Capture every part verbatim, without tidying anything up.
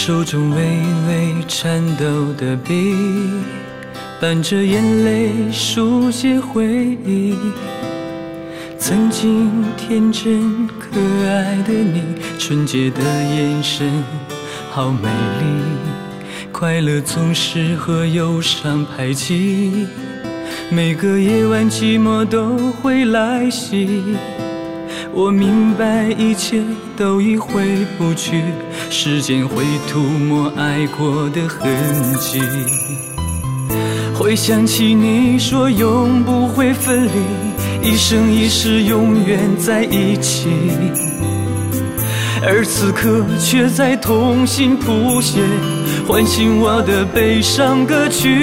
手中微微颤抖的笔，伴着眼泪书写回忆。曾经天真可爱的你，纯洁的眼神好美丽。快乐总是和忧伤排挤，每个夜晚寂寞都会来袭。我明白一切都已回不去，时间会涂抹爱过的痕迹。会想起你说永不会分离，一生一世永远在一起，而此刻却在痛心谱写唤醒我的悲伤歌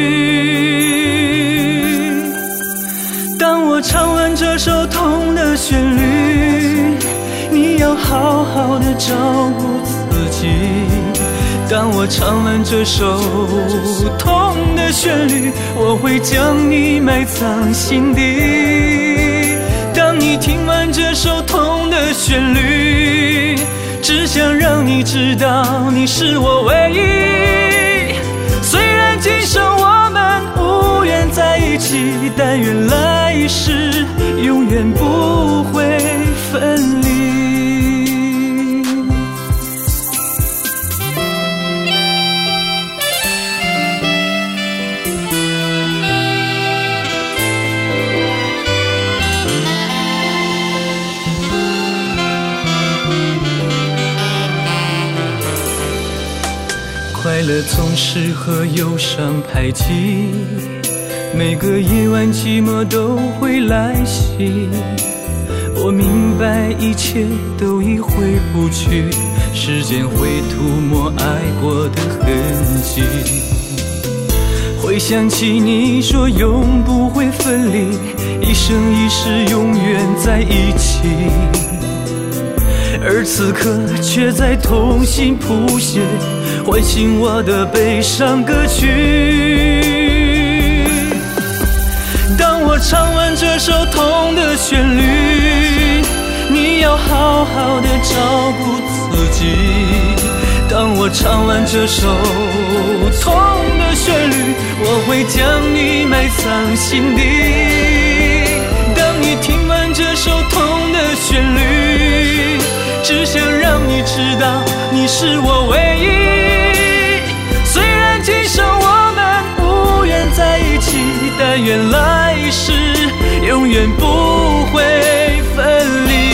曲。当我唱完这首痛的旋律，你要好好的照顾自己。当我唱完这首痛的旋律，我会将你埋葬心底。当你听完这首痛的旋律，只想让你知道你是我唯一。虽然今生我们无缘在一起，但愿来世永远不会分离。快乐总是和忧伤排挤，每个夜晚寂寞都会来袭。我明白一切都已回不去，时间会涂抹爱过的痕迹。会想起你说永不会分离，一生一世永远在一起，而此刻却在痛心谱写唤醒我的悲伤歌曲。当我唱完这首痛的旋律，你要好好的照顾自己。当我唱完这首痛的旋律，我会将你埋葬心底。当你听完这首痛的旋律，只想让你知道你是我唯一。虽然今生我们无缘在一起，但愿来世永远不会分离。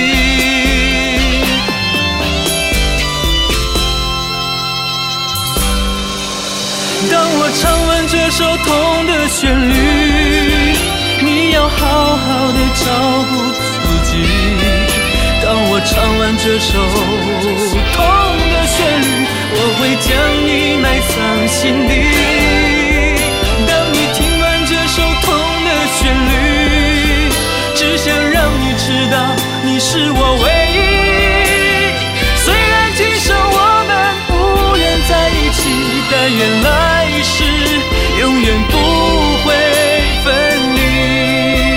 当我唱完这首痛的旋律，你要好好的照顾自己。当我唱完这首痛的旋律，我会将你埋葬心底。当你听完这首痛的旋律，只想让你知道你是我唯一。虽然今生我们无缘在一起，但愿来世永远不会分离。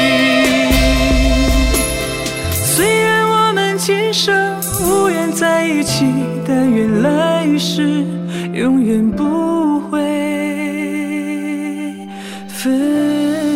今生无缘在一起，但愿来世永远不会分离。